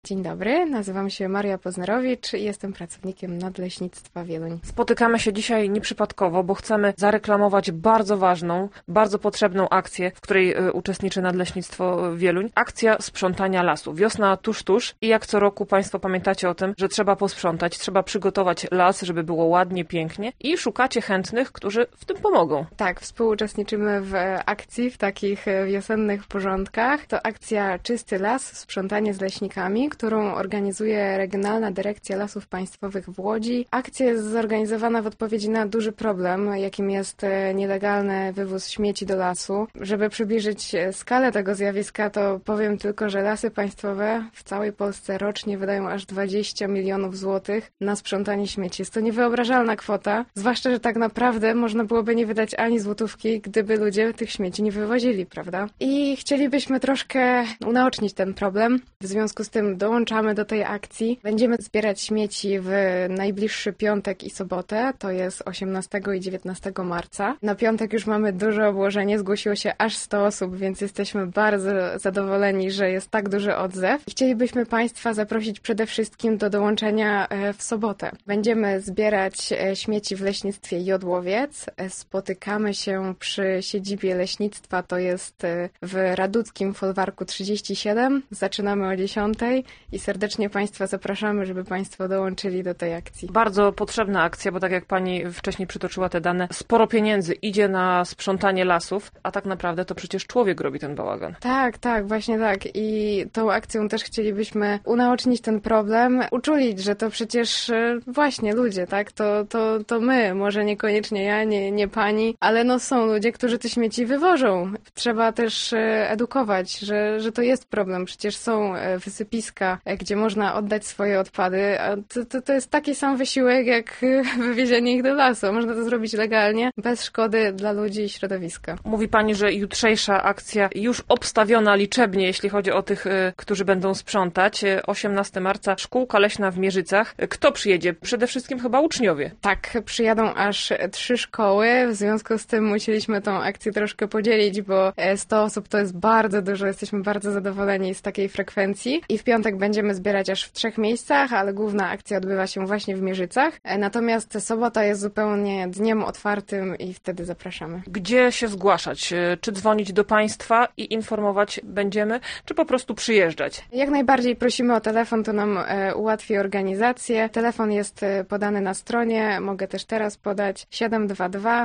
Dzień dobry, nazywam się Maria Poznerowicz i jestem pracownikiem Nadleśnictwa Wieluń. Spotykamy się dzisiaj nieprzypadkowo, bo chcemy zareklamować bardzo ważną, bardzo potrzebną akcję, w której uczestniczy Nadleśnictwo Wieluń. Akcja sprzątania lasu. Wiosna tuż i jak co roku Państwo pamiętacie o tym, że trzeba posprzątać, trzeba przygotować las, żeby było ładnie, pięknie i szukacie chętnych, którzy w tym pomogą. Tak, współuczestniczymy w akcji, w takich wiosennych porządkach. To akcja Czysty Las, sprzątanie z leśnikami, którą organizuje Regionalna Dyrekcja Lasów Państwowych w Łodzi. Akcja jest zorganizowana w odpowiedzi na duży problem, jakim jest nielegalny wywóz śmieci do lasu. Żeby przybliżyć skalę tego zjawiska, to powiem tylko, że lasy państwowe w całej Polsce rocznie wydają aż 20 milionów złotych na sprzątanie śmieci. Jest to niewyobrażalna kwota, zwłaszcza, że tak naprawdę można byłoby nie wydać ani złotówki, gdyby ludzie tych śmieci nie wywozili, prawda? I chcielibyśmy troszkę unaocznić ten problem. W związku z tym dołączamy do tej akcji. Będziemy zbierać śmieci w najbliższy piątek i sobotę, to jest 18 i 19 marca. Na piątek już mamy duże obłożenie, zgłosiło się aż 100 osób, więc jesteśmy bardzo zadowoleni, że jest tak duży odzew. Chcielibyśmy Państwa zaprosić przede wszystkim do dołączenia w sobotę. Będziemy zbierać śmieci w leśnictwie Jodłowiec. Spotykamy się przy siedzibie leśnictwa, to jest w Raduckim Folwarku 37. Zaczynamy o 10 i serdecznie Państwa zapraszamy, żeby Państwo dołączyli do tej akcji. Bardzo potrzebna akcja, bo tak jak Pani wcześniej przytoczyła te dane, sporo pieniędzy idzie na sprzątanie lasów, a tak naprawdę to przecież człowiek robi ten bałagan. Tak, właśnie tak. I tą akcją też chcielibyśmy unaocznić ten problem, uczulić, że to przecież właśnie ludzie, tak? To my, może niekoniecznie ja, nie Pani, ale no są ludzie, którzy te śmieci wywożą. Trzeba też edukować, że to jest problem. Przecież są wysypiska, gdzie można oddać swoje odpady, a to jest taki sam wysiłek, jak wywiezienie ich do lasu. Można to zrobić legalnie, bez szkody dla ludzi i środowiska. Mówi Pani, że jutrzejsza akcja już obstawiona liczebnie, jeśli chodzi o tych, którzy będą sprzątać. 18 marca, szkółka leśna w Mierzycach. Kto przyjedzie? Przede wszystkim chyba uczniowie. Tak, przyjadą aż 3 szkoły, w związku z tym musieliśmy tą akcję troszkę podzielić, bo 100 osób to jest bardzo dużo, jesteśmy bardzo zadowoleni z takiej frekwencji i w piątek będziemy zbierać aż w 3 miejscach, ale główna akcja odbywa się właśnie w Mierzycach. Natomiast sobota jest zupełnie dniem otwartym i wtedy zapraszamy. Gdzie się zgłaszać? Czy dzwonić do Państwa i informować będziemy, czy po prostu przyjeżdżać? Jak najbardziej prosimy o telefon, to nam ułatwi organizację. Telefon jest podany na stronie, mogę też teraz podać 722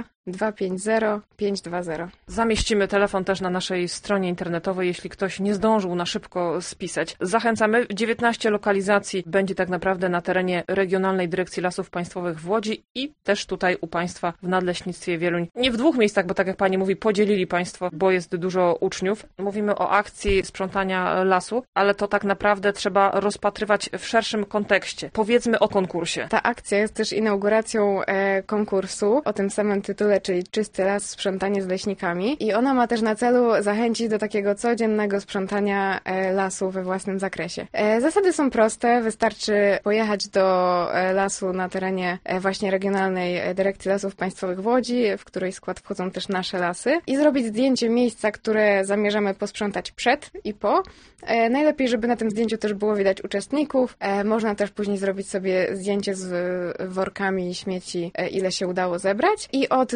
250 520. Zamieścimy telefon też na naszej stronie internetowej, jeśli ktoś nie zdążył na szybko spisać. Zachęcamy. 19 lokalizacji będzie tak naprawdę na terenie Regionalnej Dyrekcji Lasów Państwowych w Łodzi i też tutaj u Państwa w Nadleśnictwie Wieluń. Nie w 2 miejscach, bo tak jak Pani mówi, podzielili Państwo, bo jest dużo uczniów. Mówimy o akcji sprzątania lasu, ale to tak naprawdę trzeba rozpatrywać w szerszym kontekście. Powiedzmy o konkursie. Ta akcja jest też inauguracją konkursu o tym samym tytule, czyli Czysty Las, sprzątanie z leśnikami. I ona ma też na celu zachęcić do takiego codziennego sprzątania lasu we własnym zakresie. Zasady są proste, wystarczy pojechać do lasu na terenie właśnie Regionalnej Dyrekcji Lasów Państwowych w Łodzi, w której skład wchodzą też nasze lasy i zrobić zdjęcie miejsca, które zamierzamy posprzątać przed i po. Najlepiej, żeby na tym zdjęciu też było widać uczestników. Można też później zrobić sobie zdjęcie z workami śmieci, ile się udało zebrać. I od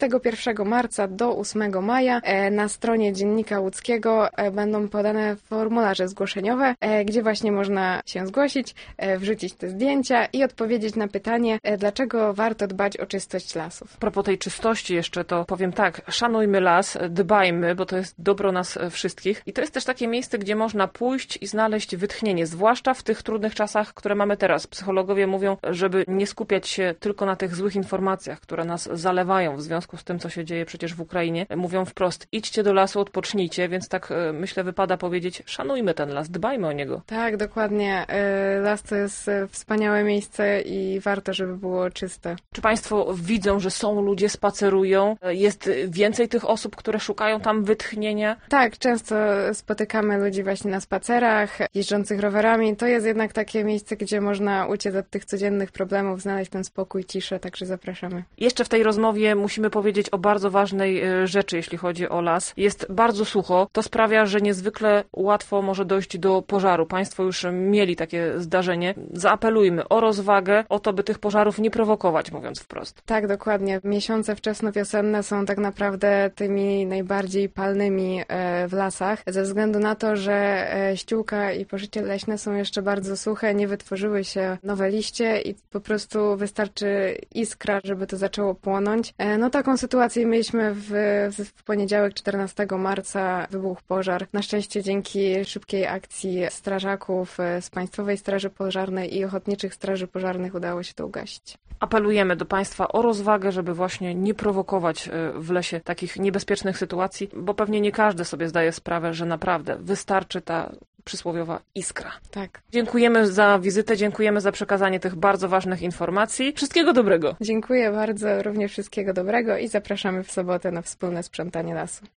21 marca do 8 maja na stronie Dziennika Łódzkiego będą podane formularze zgłoszeniowe, gdzie właśnie można się zgłosić, wrzucić te zdjęcia i odpowiedzieć na pytanie, dlaczego warto dbać o czystość lasów. A propos tej czystości jeszcze, to powiem tak, szanujmy las, dbajmy, bo to jest dobro nas wszystkich i to jest też takie miejsce, gdzie można pójść i znaleźć wytchnienie, zwłaszcza w tych trudnych czasach, które mamy teraz. Psychologowie mówią, żeby nie skupiać się tylko na tych złych informacjach, które nas zalewają w związku z tym, co się dzieje przecież w Ukrainie. Mówią wprost, idźcie do lasu, odpocznijcie, więc tak myślę wypada powiedzieć, szanujmy ten las, dbajmy o niego. Tak, dokładnie. Las to jest wspaniałe miejsce i warto, żeby było czyste. Czy Państwo widzą, że są ludzie, spacerują? Jest więcej tych osób, które szukają tam wytchnienia? Tak, często spotykamy ludzi właśnie na spacerach, jeżdżących rowerami. To jest jednak takie miejsce, gdzie można uciec od tych codziennych problemów, znaleźć ten spokój, ciszę, także zapraszamy. Jeszcze w tej rozmowie musimy powiedzieć o bardzo ważnej rzeczy, jeśli chodzi o las. Jest bardzo sucho. To sprawia, że niezwykle łatwo może dojść do pożaru. Państwo już mieli takie zdarzenie. Zaapelujmy o rozwagę, o to, by tych pożarów nie prowokować, mówiąc wprost. Tak, dokładnie. Miesiące wczesnowiosenne są tak naprawdę tymi najbardziej palnymi w lasach, ze względu na to, że ściółka i pożycie leśne są jeszcze bardzo suche, nie wytworzyły się nowe liście i po prostu wystarczy iskra, żeby to zaczęło płonąć. No taką sytuację mieliśmy w poniedziałek 14 marca, wybuchł pożar. Na szczęście dzięki szybkiej akcji strażaków z Państwowej Straży Pożarnej i Ochotniczych Straży Pożarnych udało się to ugasić. Apelujemy do Państwa o rozwagę, żeby właśnie nie prowokować w lesie takich niebezpiecznych sytuacji, bo pewnie nie każdy sobie zdaje sprawę, że naprawdę wystarczy ta przysłowiowa iskra. Tak. Dziękujemy za wizytę, dziękujemy za przekazanie tych bardzo ważnych informacji. Wszystkiego dobrego. Dziękuję bardzo, również wszystkiego dobrego i zapraszamy w sobotę na wspólne sprzątanie lasu.